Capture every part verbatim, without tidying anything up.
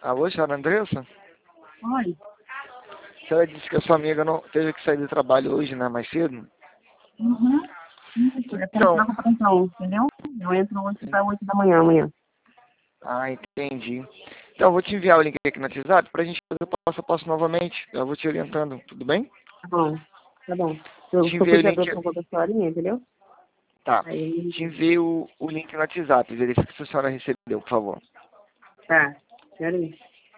Alô, senhora Andressa? Oi. A senhora disse que a sua amiga não teve que sair do trabalho hoje, né? Mais cedo? Uhum. Isso, eu quero Então, trocar para plantão, entendeu? Eu entro oito para oito da manhã amanhã. ah, entendi. Então, eu vou te enviar o link aqui no WhatsApp pra gente fazer o passo a passo novamente. Eu vou te orientando, tudo bem? Tá bom, tá bom. Eu Te só enviei fui o pra link. produção com a senhorinha, entendeu? Tá. Aí, Te enviei o, o link no WhatsApp. Verifique se a senhora recebeu, por favor. tá, senhorinha.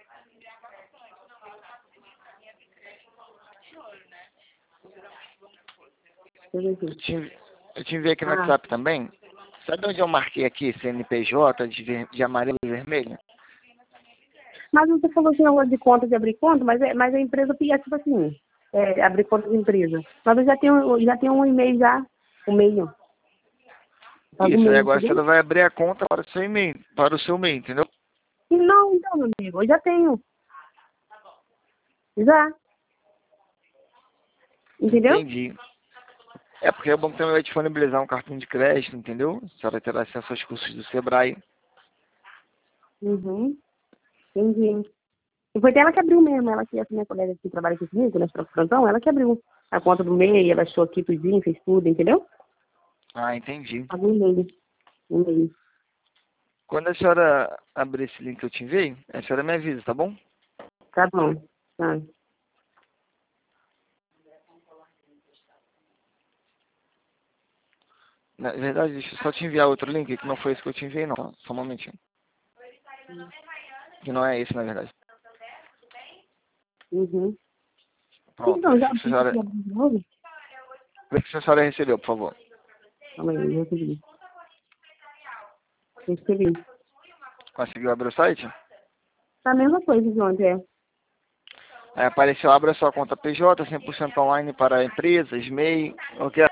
Deixa eu ver Eu aqui. te, envi- eu te enviei aqui no Ah, WhatsApp também. Sabe onde eu marquei aqui, C N P J, de, ver- de amarelo e vermelho? mas você falou assim, negócio de conta, de abrir conta, mas, é, mas a empresa é tipo assim, é, abrir conta de empresa. Mas eu já tenho, já tenho um e-mail já, um e-mail. Pago o Isso, aí e-mail, agora a entendeu? senhora vai abrir a conta para o seu e-mail, para o seu e-mail, entendeu? E não, então, meu amigo, eu já tenho. Já. Entendeu? Entendi. É porque é bom que também vai disponibilizar um cartão de crédito, entendeu? A senhora terá acesso aos cursos do Sebrae. Uhum. Entendi. E foi dela que abriu mesmo, ela que, essa minha colega que trabalha aqui comigo, nós trocamos plantão, ela que abriu a conta do MEI, ela achou aqui tudinho, fez tudo, entendeu? Ah, entendi. Pagou um e-mail. Um e-mail. Quando a senhora abrir esse link que eu te enviei, a senhora me avisa, tá bom? Tá bom. Tá. Na verdade, deixa eu só te enviar outro link, que não foi esse que eu te enviei, não. Só um momentinho. Que não é esse, na verdade. Uhum. Pronto, Então, já verifique se a abriu senhora, de novo? verifique se a senhora recebeu, por favor. Calma aí, eu recebi. Eu recebi. Conseguiu abrir o site? Tá a mesma coisa de ontem, é. Aí apareceu, abra sua conta P J, cem por cento online para empresas, MEI, o que é,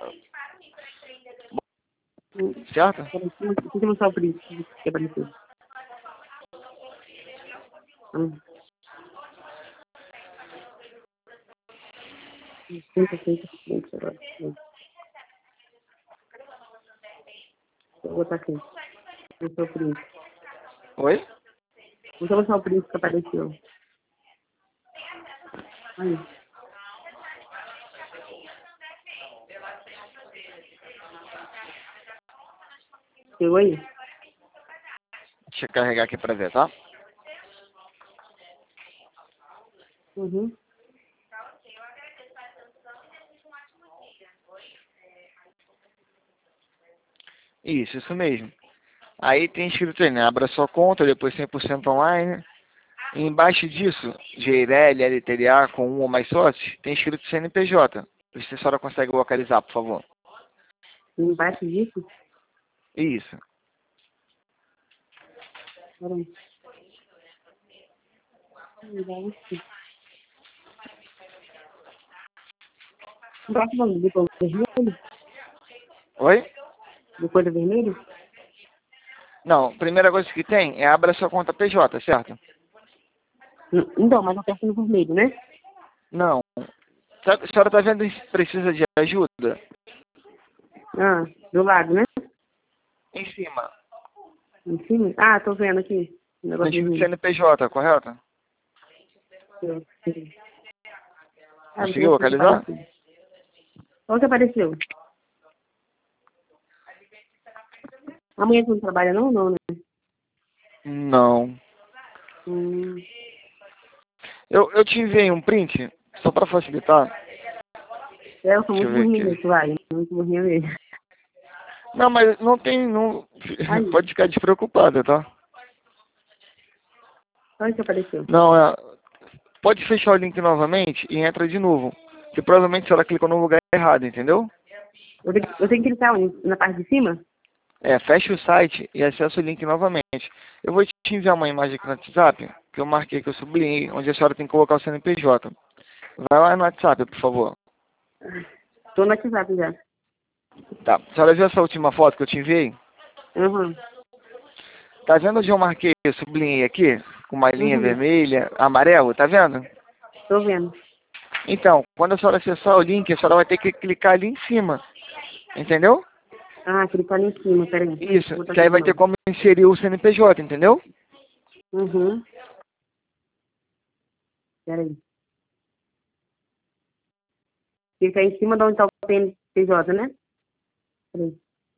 Hum, certo? Apareceu. O que que não sabe por isso? O que apareceu? Hum. Feita, feita, feita, agora. Hum. Vou botar aqui. Não sou por isso. Oi? Não vou mostrar o print que apareceu. Aí. Chegou aí? Deixa eu carregar aqui pra ver, tá? Uhum. Isso, isso mesmo. Aí tem escrito aí, né? Abra sua conta, depois cem por cento online. E embaixo disso, G R L, L T D A com um ou mais sócios, tem escrito C N P J. Vê se a senhora consegue localizar, por favor. Embaixo disso? Isso. Peraí. Embaixo. Embaixo do do cor vermelho? Oi? Do cor vermelho? Não, primeira coisa que tem é abra sua conta P J, certo? Hum, Então, mas aperta no vermelho, né? Não. Sabe- A senhora está vendo se precisa de ajuda? Ah, do lado, né? Em cima. Em cima? Ah, tô vendo aqui. O Tem negócio escrito vermelho. C N P J, correto? Eu- Ah, não tem Conseguiu uma coisa localizar? parecida. Onde que apareceu? Amanhã você não trabalha não? Não, né? Não. Hum, Eu, eu te enviei um print, só para facilitar. é, eu sou Deixa muito eu ver burrinha aqui. nisso, vai. Muito burrinha mesmo. Não, mas não tem. Não, Aí, pode ficar despreocupada, tá? olha que apareceu. Não, é, pode fechar o link novamente e entra de novo. Que provavelmente a senhora clicou no lugar errado, entendeu? Eu tenho, eu tenho que clicar onde? Na parte de cima? É, fecha o site e acessa o link novamente. Eu vou te enviar uma imagem aqui no WhatsApp, que eu marquei, que eu sublinhei, onde a senhora tem que colocar o C N P J. Vai lá no WhatsApp, por favor. Tô no WhatsApp já. Tá. A senhora viu essa última foto que eu te enviei? Uhum. Tá vendo onde eu marquei, eu sublinhei aqui? Com uma linha Uhum. vermelha, amarelo, tá vendo? Tô vendo. Então, quando a senhora acessar o link, a senhora vai ter que clicar ali em cima. Entendeu? Ah, clicar ali em cima, peraí. Isso. Vou botar Que aqui aí de vai ter novo. como inserir o C N P J, entendeu? Uhum. Peraí. Fica aí em cima de onde está o P N P J, né? Peraí.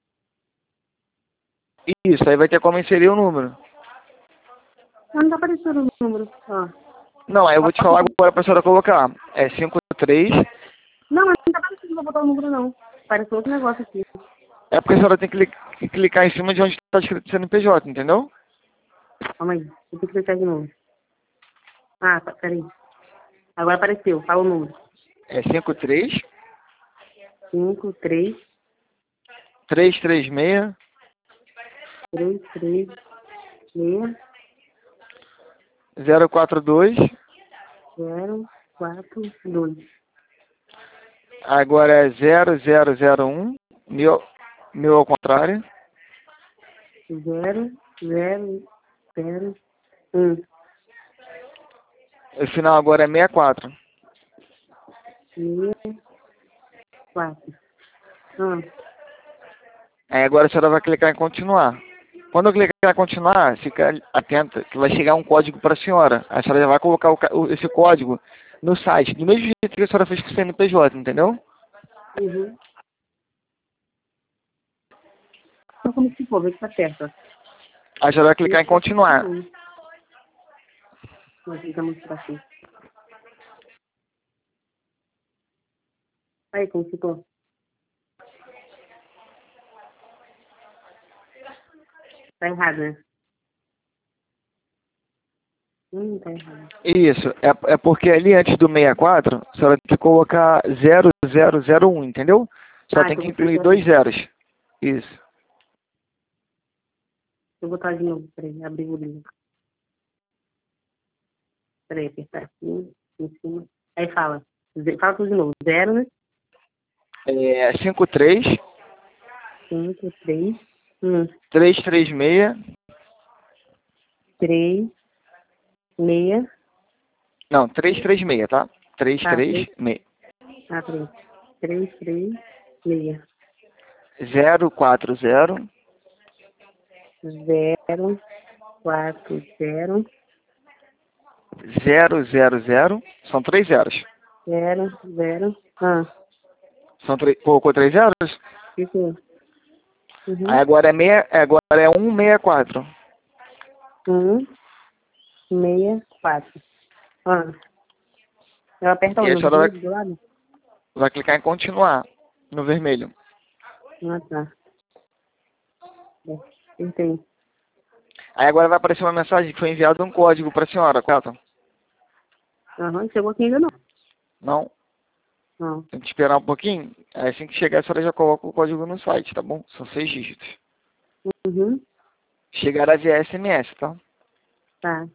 Isso, aí vai ter como inserir o número. Ah, não tá aparecendo o número. Ó. Não, aí eu vou te falar agora pra senhora colocar. É cinco três. Não, mas não tá aparecendo pra botar o número, não. Apareceu outro negócio aqui. É porque a senhora tem que cli- que clicar em cima de onde está escrito C N P J, entendeu? Calma aí. Eu tenho que clicar de novo. Ah, tá, peraí. Agora apareceu. Fala o número. É cinco três, cinco, três, três três seis, três, três, seis, zero quatro dois. zero, quatro, dois. Agora é zero zero zero um. Mil, mil ao contrário. Zero, zero, zero, um. O final agora é sessenta e quatro. Seis, quatro. Ah, Aí agora a senhora vai clicar em continuar. Quando eu clicar em continuar, fica atenta que vai chegar um código para a senhora. A senhora já vai colocar o ca- o- esse código no site, do mesmo jeito que a senhora fez com o C N P J, entendeu? uhum. Então como que for? Vê que tá certo, ó. A senhora vai clicar em continuar. Vou tentar mostrar aqui. Aí, como ficou? Tá errado, né? Hum, tá errado. Isso, é, é porque ali antes do sessenta e quatro, a senhora tem que colocar zero zero zero um, entendeu? Só Ah, tem então que eu vou incluir fazer assim. dois zeros. Isso. Eu vou botar de novo. Peraí, abrir o livro. Peraí, apertar aqui, em cima. Aí fala. Ze- Fala tudo de novo. Zero, né? É cinco três, Cinco, três, um, três três seis. três, meia. Não, três três seis, tá? três Ah, três três. seis. Ah, três. Três, três, meia. zero quatro zero. Zero, quatro, zero, Zero zero zero. São três zeros. zero, zero. Ah, São três. Colocou três zeros? ficou. Aí Uhum. agora é meia, agora é cento e sessenta e quatro. Um, meia, quatro. Ah, eu aperto E onde? aí a No senhora vai, vermelho do lado? vai clicar em continuar no vermelho. Ah, tá. É, entendi. Aí agora vai aparecer uma mensagem que foi enviado um código para a senhora, correto? Aham, chegou aqui ainda não. Não? Não. Tem que esperar um pouquinho. Aí assim que chegar a senhora já coloca o código no site, tá bom? São seis dígitos. Uhum, Chegará via S M S, tá? tá.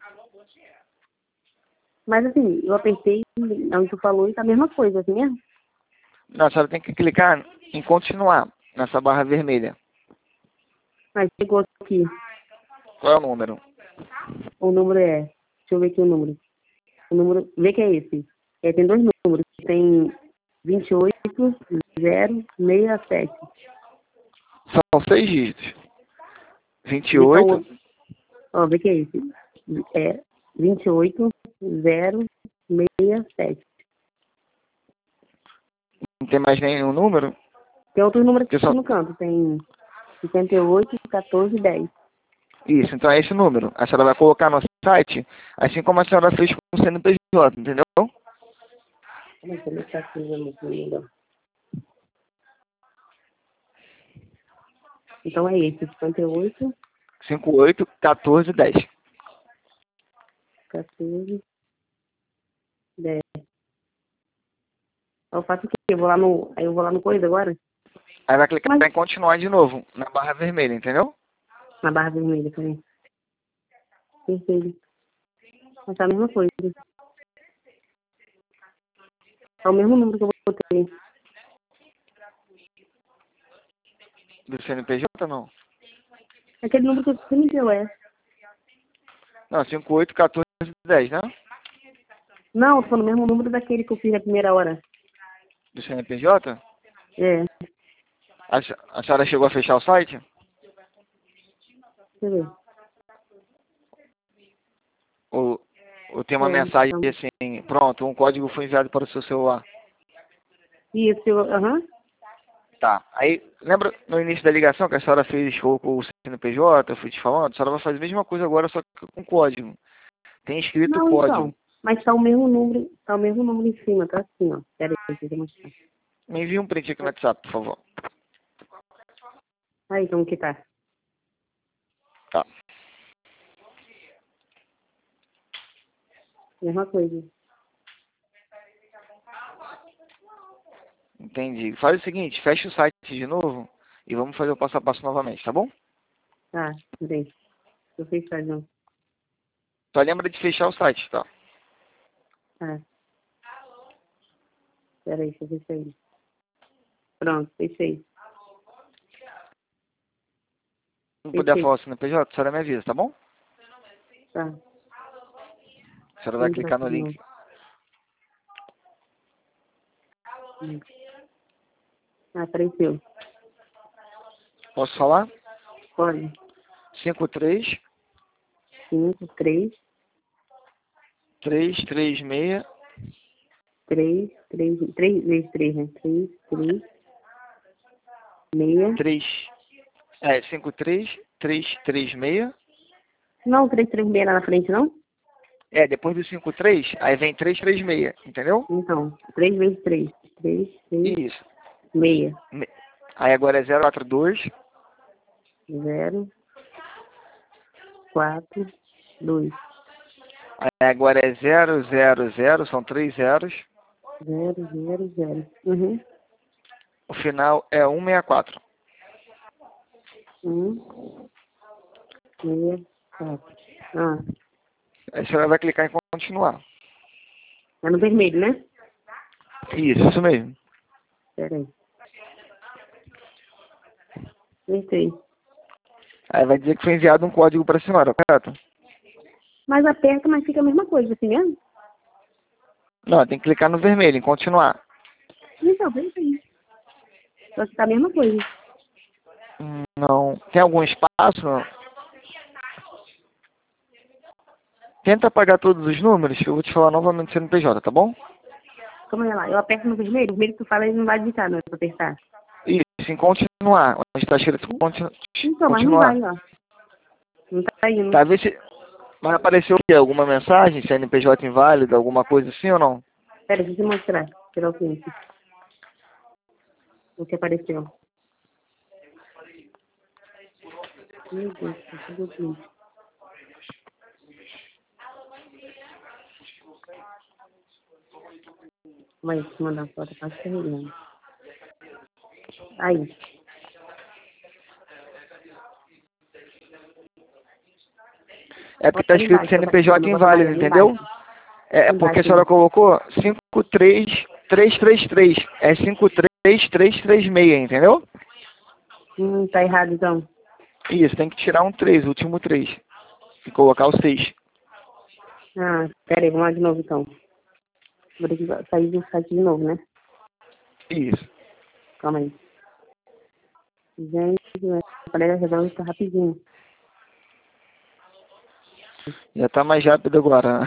Mas assim, eu apertei onde tu falou e tá a mesma coisa, assim mesmo? Não, a senhora tem que clicar em continuar nessa barra vermelha. Aí chegou aqui. Qual é o número? O número é. Deixa eu ver aqui o número. O número. Vê que é esse. É, tem dois números. Tem vinte e oito, zero, sessenta e sete. São seis dígitos. vinte e Vê que é o oito. outro. Ó, vê que é esse. É vinte e oito, zero, sessenta e sete. Não tem mais nenhum número? Tem outro número Que aqui só... no canto. Tem cinquenta e oito, quatorze, dez. Isso, então é esse número. A senhora vai colocar no site, assim como a senhora fez com o C N P J, entendeu? Como é que ele está aqui, meu melhor? Então é esse. cinquenta e oito, cinquenta e oito, quatorze, dez. quatorze, dez. Eu faço o quê? Eu vou lá no. Aí eu vou lá no coisa agora? Aí vai clicar Mas em continuar de novo, na barra vermelha, entendeu? na barra vermelha também. Perfeito. Mas tá a mesma coisa. É o mesmo número que eu botei. Do C N P J não? Aquele número que você me deu, é. Não, cinquenta e oito, quatorze, dez, né? Não, tô no mesmo número daquele que eu fiz na primeira hora. Do C N P J? É. A, se- a senhora chegou a fechar o site? Deixa eu ver. Ou Ou tem uma É, mensagem então. assim, pronto, um código foi enviado para o seu celular. Isso, eu- aham. Tá. Aí, lembra no início da ligação que a senhora fez, colocou o C N P J, eu fui te falando? A senhora vai fazer a mesma coisa agora, só que com código. Tem escrito Não, código. então. Mas tá o mesmo número, tá o mesmo número em cima, tá assim, ó. Pera aí, deixa eu mostrar. Me envia um print aqui no WhatsApp, por favor. Aí, como que tá? Tá. Mesma coisa. Entendi. Faz o seguinte, fecha o site de novo e vamos fazer o passo a passo novamente, tá bom? Tá, bem. Eu fiz não. Só lembra de fechar o site, tá? Tá. Pera aí, deixa eu ver isso aí. Pronto, fechei. Se não puder Fechei. falar o C N P J, a senhora me avisa, tá bom? Tá. A senhora vai Vamos lá, clicar no de link. novo. Hum. Ah, apareceu. Posso falar? Pode. cinco três Cinco, três, três três seis três, três, três vezes três, né? Três, três, meia. três é cinco três três três seis. Não, três, três, meia lá na frente, não? É, depois do cinco três, aí vem três três seis, entendeu? Então, três vezes três. Três, três, Isso. meia. Me- Aí agora é zero quatro dois Zero, quatro, dois. aí agora é zero zero zero, são três zeros. Zero, zero, zero. Uhum. O final é cento e sessenta e quatro. Um, meia, quatro. Ah, Aí a senhora vai clicar em continuar. é no vermelho, né? Isso, isso mesmo. Pera aí. Acertei. Aí vai dizer que foi enviado um código para a senhora, correto? Mas aperta, mas fica a mesma coisa, assim mesmo? Não, tem que clicar no vermelho, em continuar. Então, vem aí. Só que tá a mesma coisa. Hum, Não. Tem algum espaço? Tenta apagar todos os números, que eu vou te falar novamente o C N P J, tá bom? Como é lá? Eu aperto no vermelho? O vermelho que tu fala, ele não vai digitar, não é pra apertar. Isso, em continuar. Onde está escrito continu Então, mas não continuar. vai, ó. Não tá indo. Tá, vê se... Mas apareceu o quê? Alguma mensagem? C N P J inválido? Alguma coisa assim ou não? Pera, deixa eu te mostrar. Tirar o print. O que apareceu. Meu Deus, cadê o print? Mas, deixa eu mandar uma foto, quase carregando. Aí. É porque Bota tá ali escrito embaixo, bota aqui, C N P J bota mais inválido, ali entendeu? embaixo. É é porque a Embaixo senhora aí. colocou cinco três três três três. É cinco três três três seis, entendeu? Hum, tá errado então. Isso, tem que tirar um três, o último três. E colocar o seis. Ah, pera aí, vamos lá de novo então. Vou ter que sair do site de novo, né? Isso. Calma aí. Gente, a galera resolve isso rapidinho. Já tá mais rápido agora.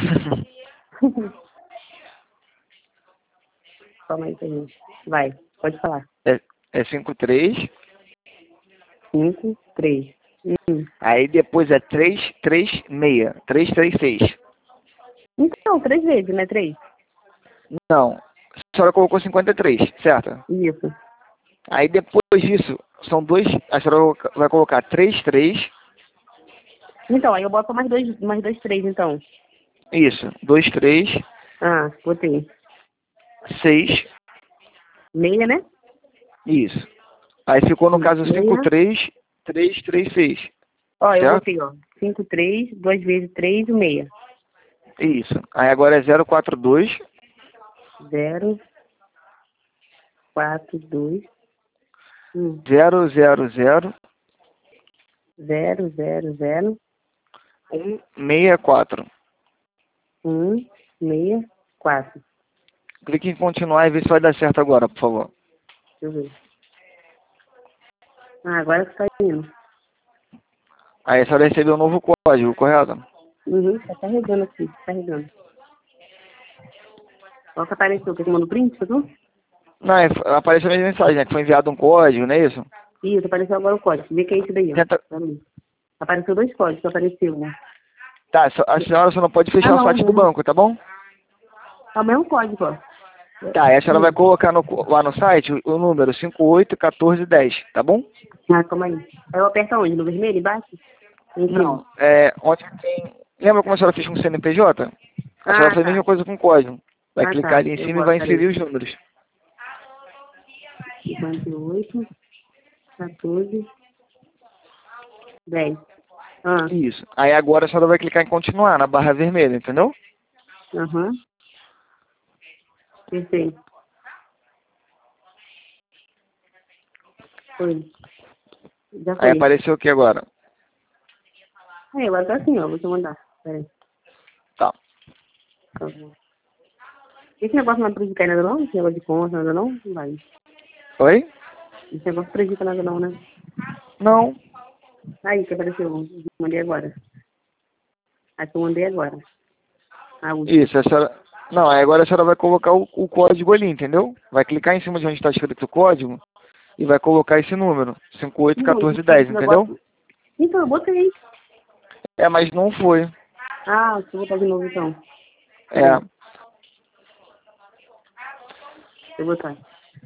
Calma aí, gente. Vai, pode falar. É, é cinco três. Cinco, três. Hum. Aí depois é três três seis. três três seis. Então, três vezes, né? Três. Não. A senhora colocou cinquenta e três, certo? Isso. Aí depois disso, são dois. A senhora vai colocar três três. Então, aí eu boto mais dois, mais dois, três, então. Isso. dois três. Ah, botei. seis. Meia, né? Isso. Aí ficou no caso cinco Meia. três três três seis. Ó, eu Certo? botei, ó. Cinco, três, duas vezes três e meia. Isso. Aí agora é zero quatro dois. Zero, quatro, dois. Hum. zero zero zero. Zero, zero, zero. um seis quatro. Um, meia, quatro. Clique em continuar e vê se vai dar certo agora, por favor. Deixa eu ver. Ah, agora que tá indo. Aí a senhora recebeu um novo código, correto? Uhum, tá carregando aqui, tá carregando. Olha que apareceu, que mandou print, viu? Não, é, apareceu a mesma mensagem, né? Que foi enviado um código, não é isso? Isso, apareceu agora o código. Vê que é isso daí, ó. Tenta... Tá ali. Apareceu dois códigos, apareceu, né? Tá, só- a senhora só não pode Ah, fechar o não, site do não. banco, tá bom? É o mesmo código, ó. Tá, e a senhora vai Hum. colocar no, lá no site o, o número cinco oito um quatro um zero, tá bom? Ah, calma aí. Aí eu aperto onde? No vermelho, embaixo? Em cima. Não, é, ontem tem... Lembra como a senhora fez com o C N P J? A senhora Ah, faz a mesma tá. coisa com o código. Vai Ah, clicar tá. ali em Eu cima e boto, vai inserir peraí. os números. cinquenta e oito, quatorze, dez. Ah, Isso. Aí agora a senhora vai clicar em continuar, na barra vermelha, entendeu? aham. Perfeito. Foi. Já Aí foi. apareceu o que agora? Aí, agora tá assim, ó. Vou te mandar. Peraí. Tá. Tá bom. Esse negócio não prejudica nada não? Esse negócio de conta, nada não? Não vai. Oi? Esse negócio prejudica nada não, né? Não. Aí, que apareceu. Eu mandei agora. Aí que eu mandei agora. A última. Isso, a senhora... Não, aí agora a senhora vai colocar o, o código ali, entendeu? Vai clicar em cima de onde está escrito o código e vai colocar esse número, cinco oito um Então, quatro um esse, zero, esse entendeu? negócio... Então, eu botei. É, mas não foi. Ah, deixa eu botar de novo então. É. Peraí. Deixa eu botar.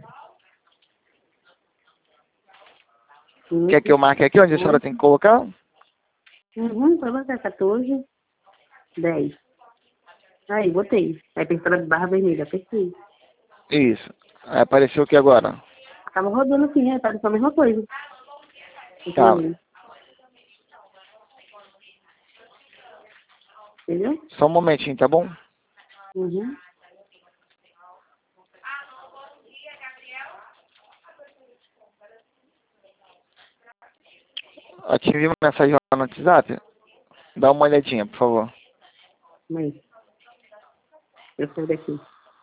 Quer que eu marque aqui onde a senhora tem que colocar? Uhum, pode botar quatorze, dez. Aí, botei. Aí pensando na barra vermelha, apertei. Isso. Aí apareceu o que agora? Tava rodando assim, né? Tava só a mesma coisa. Tá. Entendeu? Entendeu? Só um momentinho, tá bom? Uhum. Ative uma mensagem lá no WhatsApp. Dá uma olhadinha, por favor. Mas, eu saio daqui.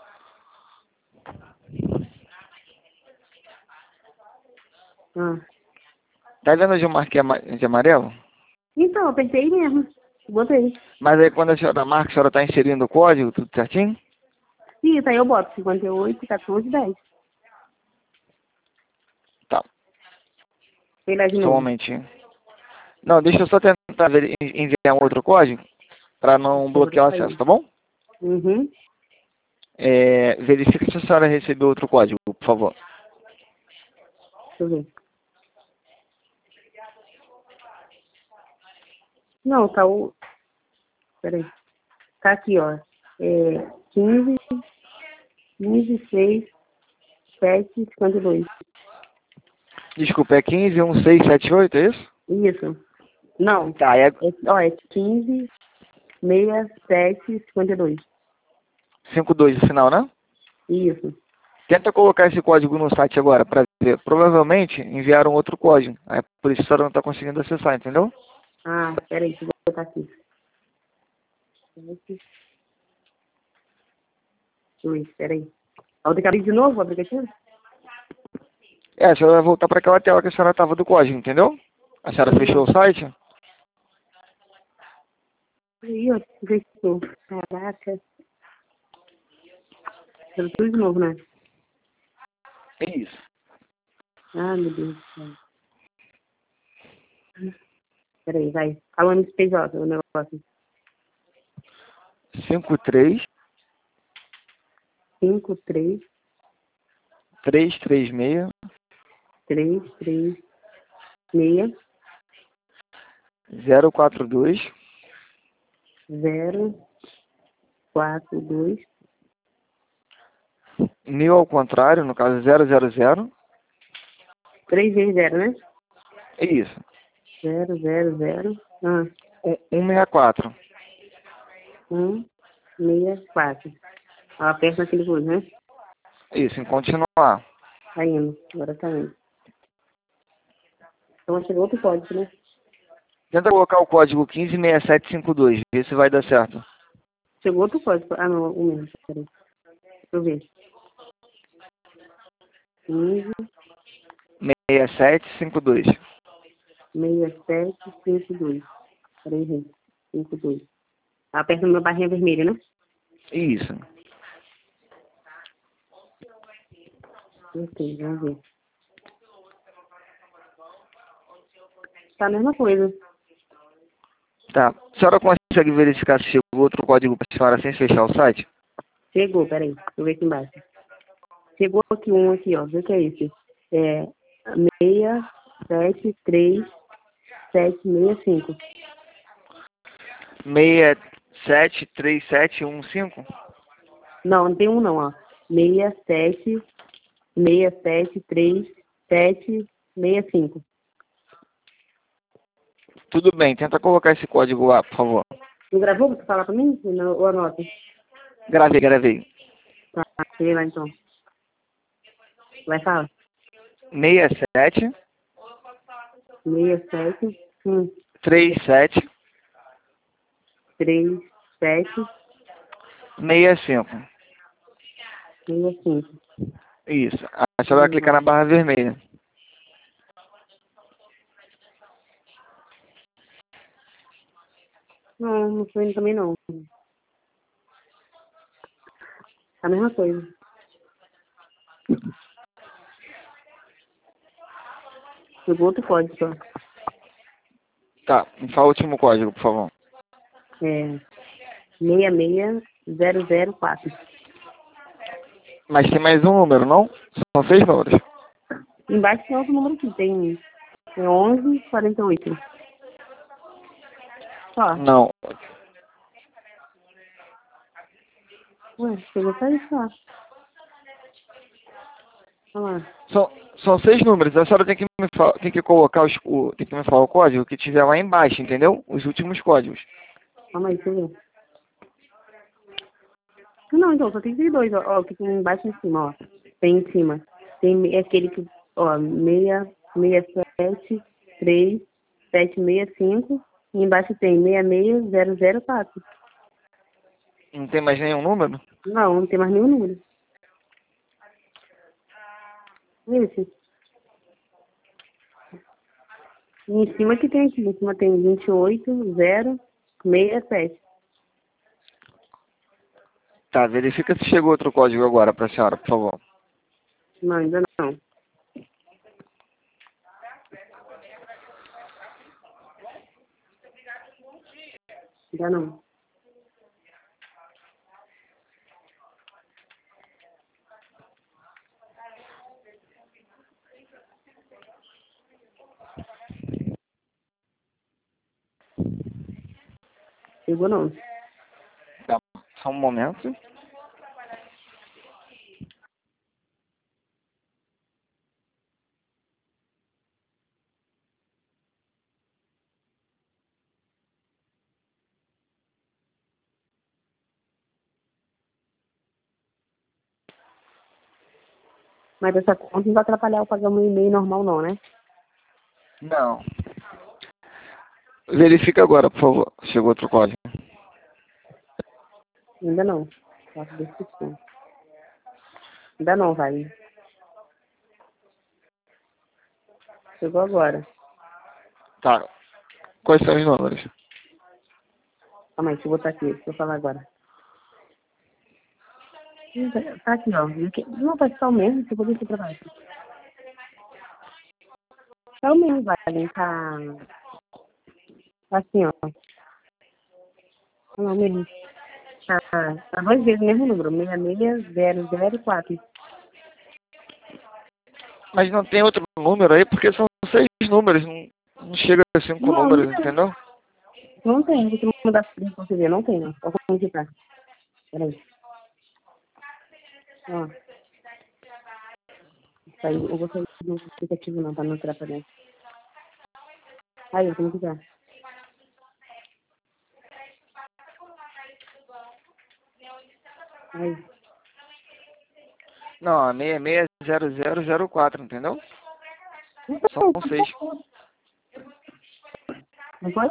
Ah. Tá vendo onde eu marquei ama- de amarelo? Então, eu apertei mesmo. Botei. Mas aí quando a senhora marca, a senhora tá inserindo o código, tudo certinho? Isso, aí eu boto cinquenta e oito, quatorze, dez. Tá. Sei lá de Só um novo. momentinho. Não, deixa eu só tentar ver- enviar um outro código para não Eu vou ter bloquear o que acesso, sair. tá bom? Uhum. É, verifique se a senhora recebeu outro código, por favor. Deixa eu ver. Não, tá o... Peraí. Tá aqui, ó. É quinze, quinze, seis, sete, cinquenta e dois. Desculpa, é quinze um seis sete oito, é isso? Isso. Não. Tá, é É, ó, é quinze, sessenta e sete, cinquenta e dois. cinco dois no final, né? Isso. Tenta colocar esse código no site agora para ver. Provavelmente enviaram outro código. Aí por isso a senhora não está conseguindo acessar, entendeu? Ah, peraí, deixa eu botar aqui. Sete, dois, peraí. Vou ter que abrir de novo o aplicativo? É, a senhora vai voltar para aquela tela que a senhora estava do código, entendeu? A senhora fechou Uhum. o site? Aí, ó, fechou. Caraca. Quero tudo de novo, né? É isso. Ah, meu Deus do céu. Peraí, vai. Falando de P J, o negócio. cinco três cinco, três, três três seis três, três, seis, zero quatro dois zero, quatro, dois, mil ao contrário, no caso zero zero zero. três vezes zero, né? É isso. Zero, zero, zero. Ah, um cento e sessenta e quatro. um, seis, quatro. Ó, aperta naquele coisa, né? Isso, em continuar. Tá indo. Agora tá indo. Então chegou outro código, né? Tenta colocar o código um cinco seis sete cinco dois, ver se vai dar certo. Chegou outro código. Ah, não, o mesmo. Peraí. Deixa eu ver. quinze, seis sete cinco dois. seis, sete, cinco, dois. Peraí, gente. cinco, dois. Aperta uma barrinha vermelha, né? Isso. Ok, vamos ver. Tá a mesma coisa. Tá. A senhora consegue verificar se chegou outro código para a senhora sem fechar o site? Chegou, peraí. Deixa eu ver aqui embaixo. Chegou aqui um aqui, ó. Vê o que é esse. É seis sete três sete seis cinco. seis sete três sete um cinco? Não, não tem um não, ó. seis sete seis sete três sete seis cinco. Tudo bem, tenta colocar esse código lá, por favor. Não gravou pra você falar pra mim? Ou anota? Gravei, gravei. Tá, cheguei lá então. Vai falar. seis sete seis sete um três sete três sete seis cinco. seis cinco. Isso. A senhora vai clicar na barra vermelha. Não, não foi também não. A mesma coisa. Chegou outro código só. Tá, me fala o último código, por favor. É seis seis zero zero quatro. Mas tem mais um número, não? São seis números. Embaixo tem outro número aqui. Tem é onze quarenta e oito. Só. Não. Ué, chegou só isso, ó. Olha lá. São, são seis números. A senhora tem que me, fa- tem que colocar os, o, tem que me falar o código que tiver lá embaixo, entendeu? Os últimos códigos. Calma aí, deixa eu ver. Não, então, só tem esses dois, ó. Ó, que tem embaixo e em cima, ó. Tem em cima. Tem aquele que, ó, seis seis sete três sete seis cinco. E embaixo tem seis seis zero zero quatro. Não tem mais nenhum número? Não, não tem mais nenhum número. Esse. E em cima que tem aqui. Em cima tem vinte e oito zero seis sete. Tá, verifica se chegou outro código agora pra senhora, por favor. Não, ainda não. Ainda não. Chegou não. Tá, só um momento. Mas essa conta não vai atrapalhar o pagamento um e-mail normal não, né? Não. Verifica agora, por favor. Chegou outro código. Ainda não. Quatro, dois, cinco. Ainda não, vai. Chegou agora. Tá. Quais são os números? Calma aí, deixa eu botar aqui. Deixa eu falar agora. Tá aqui, ó. Não, vai ficar o mesmo. Deixa eu poder aqui pra baixo. Tá o mesmo, vai. Tá tá assim, ó. Não, o mesmo. Tá, tá duas vezes o mesmo número. seis seis zero zero quatro. Mas não tem outro número aí, porque são seis números. Não, não chega a cinco Não, números, não tem. entendeu? Não tem. Deixa eu mudar pra você ver. Não tem, não. Olha como que tá. Peraí. Ó. Isso aí, eu vou sair do aplicativo não, pra não entrar pra dentro. Aí, como que tá? Aí. Não, é seis seis zero zero zero quatro, entendeu? São seis. Não pode?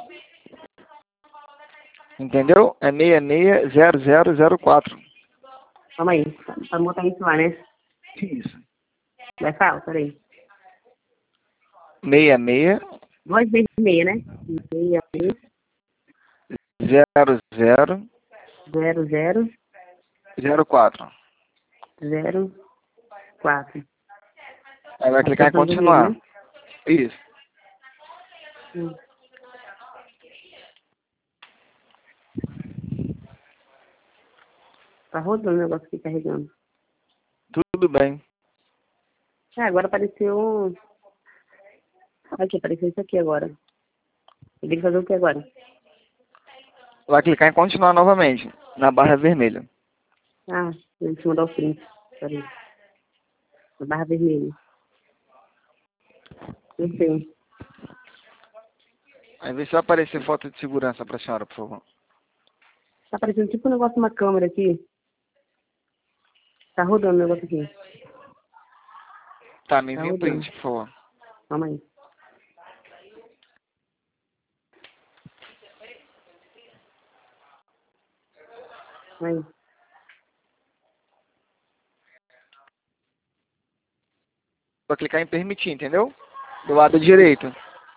Entendeu? É seis seis zero zero zero quatro. Calma aí. Pra pra botar isso lá, né? Isso. Vai falar, peraí. seis seis Duas vezes meia, né? Meia, meia, zero zero zero zero zero quatro. zero quatro. Aí vai clicar em continuar. Né? Isso. Hum. Tá rodando o negócio aqui carregando. Tudo bem. Ah, agora apareceu. Aqui, apareceu isso aqui agora. Eu tenho que fazer o que agora? Vai clicar em continuar novamente, na barra vermelha. Ah, em cima da print. Peraí. Na barra vermelha. Não sei. Aí vê se vai aparecer foto de segurança pra senhora, por favor. Tá aparecendo tipo um negócio de uma câmera aqui. Tá rodando o negócio aqui. Tá, me Tá envia o rodando. print, por favor. Calma aí. Aí. Vai clicar em permitir, entendeu? Do lado direito.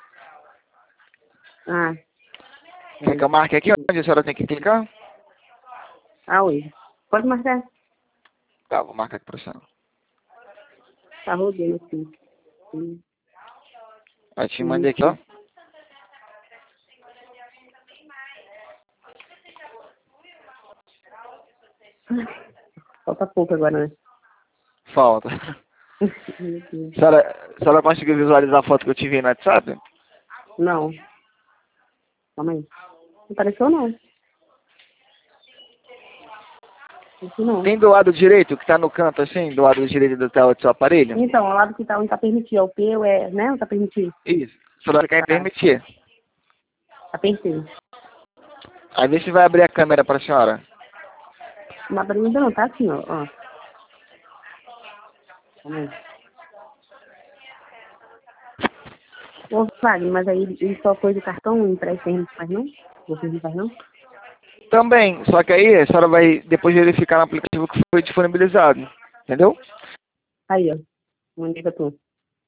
Ah. Quer que eu marque aqui onde a senhora tem que clicar? Ah, oi. Pode marcar. Tá, vou marcar aqui pra senhora. Tá rodando aqui. Hum. Aí te mandei aqui, ó. Falta pouco agora, né? Falta. Meu Deus. A senhora, a senhora conseguiu visualizar a foto que eu te vi no WhatsApp? Não. Calma aí. Não apareceu, não. Isso não. Tem do lado direito, que tá no canto assim, do lado direito da tela do seu aparelho? Então, ao lado que tá onde tá permitido. É o P, ou é, né? Não tá permitido. Isso. A senhora vai clicar em permitir. Tá permitido. Aí vê se vai abrir a câmera pra senhora. Não abriu ainda não, tá assim, ó. ó. Calma aí. Ô, Wagner, mas aí ele só foi do cartão empréstimo, ele não faz não? Vocês não faz não? Também, só que aí a senhora vai depois verificar no aplicativo que foi disponibilizado. Entendeu? Aí, ó. Mandei pra tu.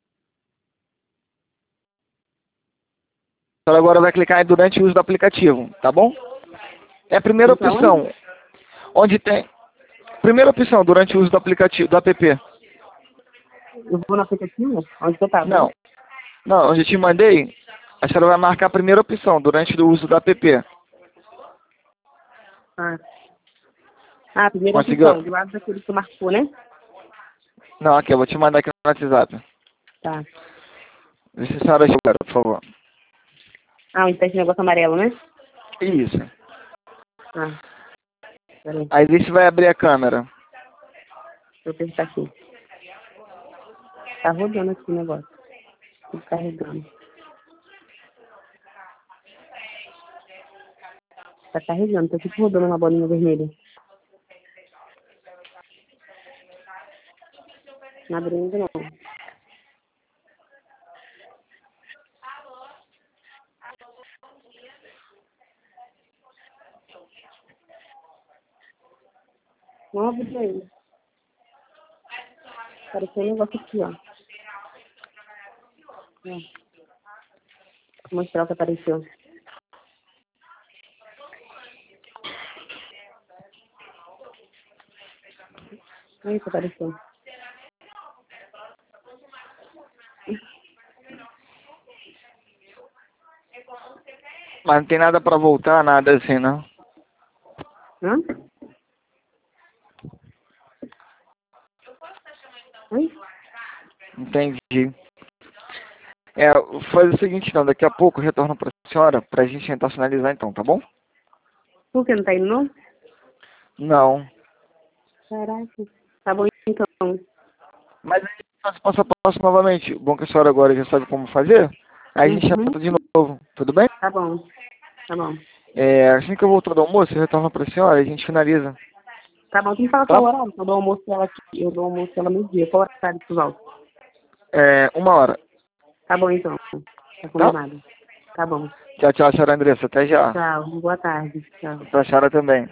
A senhora agora vai clicar em durante o uso do aplicativo, tá bom? É a primeira Pra opção. onde? Onde tem... Primeira opção, durante o uso do aplicativo, do app. Eu vou no aplicativo? Onde que eu tava? Não. Não, onde eu te mandei, a senhora vai marcar a primeira opção, durante o uso do app. Ah. Ah, a primeira Conseguiu? opção, do lado daquele que tu marcou, né? Não, aqui, eu vou te mandar aqui no WhatsApp. Tá. Vê se a senhora chegou, por favor. Ah, onde tá esse negócio amarelo, né? Isso. Ah. Peraí. Aí vê se vai abrir a câmera. Deixa eu apertar aqui. Tá rodando aqui o negócio. Tudo carregando. Tá carregando, tá tipo rodando uma bolinha vermelha. Não abriu ainda não. Não abriu ainda. Apareceu um negócio aqui, ó. Ó. Vou mostrar o que apareceu. Olha o que apareceu. Mas não tem nada pra voltar, nada assim, não. Hã? Oi? Entendi. É, faz o seguinte, então, daqui a pouco eu retorno pra senhora, pra gente tentar finalizar então, tá bom? Por que não tá indo, não? Não. Caraca. Tá bom, então. Mas a gente faz passo a passo novamente. Bom que a senhora agora já sabe como fazer. Aí a gente Uhum. tenta de novo, tudo bem? Tá bom. Tá bom. É, assim que eu voltar do almoço, eu retorno pra senhora e a gente finaliza. Tá bom, tem que falar Tá? qual horário. Eu dou almoço dela aqui. Eu dou almoço dela meio dia. Qual horário que tu volta? É, uma hora. Tá bom, então. Tá Tá? combinado. Tá bom. Tchau, tchau, senhora Andressa. Até já. Tchau. Boa tarde. Tchau. Pra senhora também.